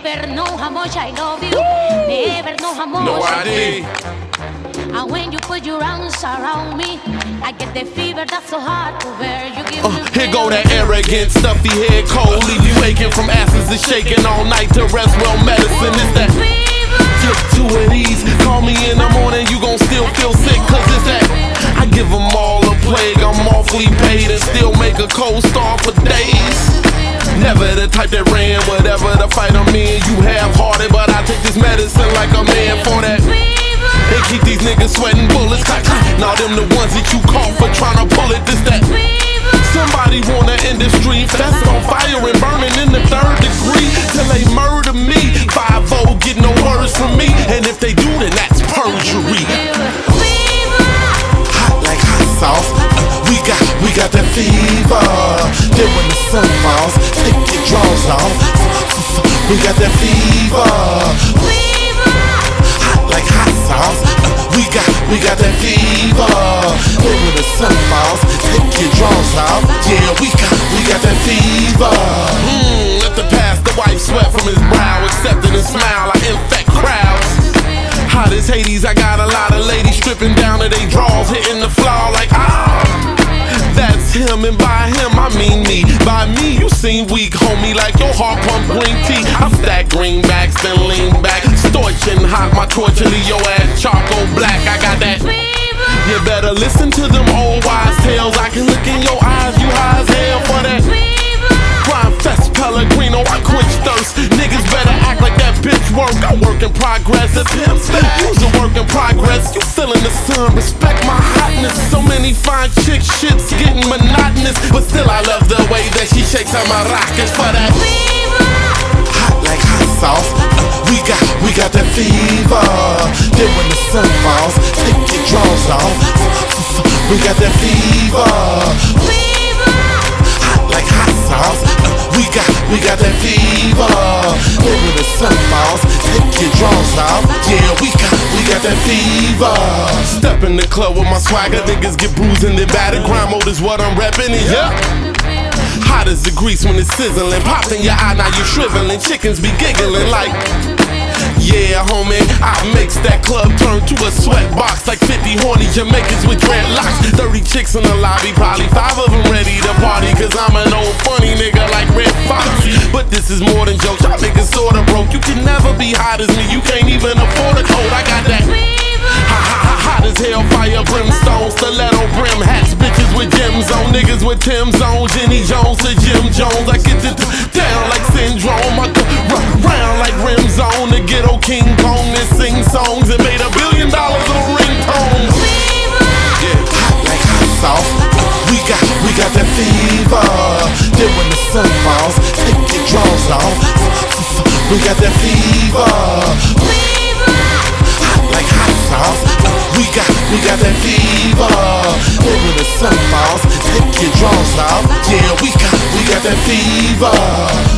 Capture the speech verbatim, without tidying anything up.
never know how much I love you. Never know how much No I idea. And when you put your arms around me, I get the fever that's so hard to bear. You give Uh, me here go that arrogant, stuffy head cold. Leave you aching from asses and shaking all night to rest well medicine. It's that took two of these. Call me in the morning, you gon' still feel sick. Cause it's that I give them all a plague. I'm awfully paid and still make a cold star for days. Never the type that ran, whatever the fight I'm in. You half-hearted, but I take this medicine like a man for that. They keep these niggas sweating bullets. Clack, clack. Now them the ones that you caught for trying to pull it. This that. Somebody want an industry fest on fire and burning in the third degree till they murder me. five oh get no words from me, and if they do, then that's perjury. Hot like hot sauce. Uh, we got, we got that fever. Then when the sun falls, take your drawers off. We got that fever. Like hot sauce, uh, we got, we got that fever. Then when the sun falls, take your drawers off. Yeah, we got, we got that fever. Hmm, let the pastor wipe sweat from his brow, accepting a smile, I infect crowds. Hot as Hades, I got a lot of ladies stripping down to they drawers, hitting the floor like ah. That's him, and by him I mean me. By me you seem weak, homie, like your heart pump green tea. I stack greenbacks, then lean back, scorching hot, my torch leave your ass charcoal black. I got that. You better listen to them old wise tales. I can look in your eyes, you high as hell for that. Prime Fest Pellegrino, I quench thirst. Niggas better act like that bitch work. I work in progress, a pimp use a work in progress. You feeling the sun, respect my hotness. So many fine chicks, shit's getting monotonous, but still I love the way that she shakes her maracas for that. Hot like hot sauce, uh, we got, we got that fever. Then when the sun falls, take your drawers off. We got that fever. Like hot sauce, uh, we got, we got that fever. Then when the sun falls, take your drawers off. Yeah, we got, we got that fever. Step in the club with my swagger, niggas get bruised and they battered. Grind mode is what I'm reppin', and yeah. Hot as the grease when it's sizzling. Pop in your eye, now you shriveling. Chickens be giggling like, yeah, homie, I makes that club turn to a sweat box. Like fifty horny Jamaicans with dreadlocks. thirty chicks in the lobby, probably five of them ready to party. Cause I'm an old funny nigga like Red Fox. But this is more than jokes, y'all niggas sorta broke. You can never be hot as me, you can't even afford a coat. I got that ha ha ha hot as hell, fire, brimstone, stiletto brim hats, bitches with gems on, niggas with Tim's on, Jenny Jones to Jim Jones. I get it down like Syndrome, I go round like rims on. The ghetto King Kong that sing songs and made a billion dollars on ringtones. Yeah, hot like hot sauce, uh, we got, we got that fever. Then when the sun falls, take your drawers off. We got that fever. Hot like hot sauce, uh, we got, we got that fever. Then when the sun falls, take your drawers off. Yeah, we got, we got that fever.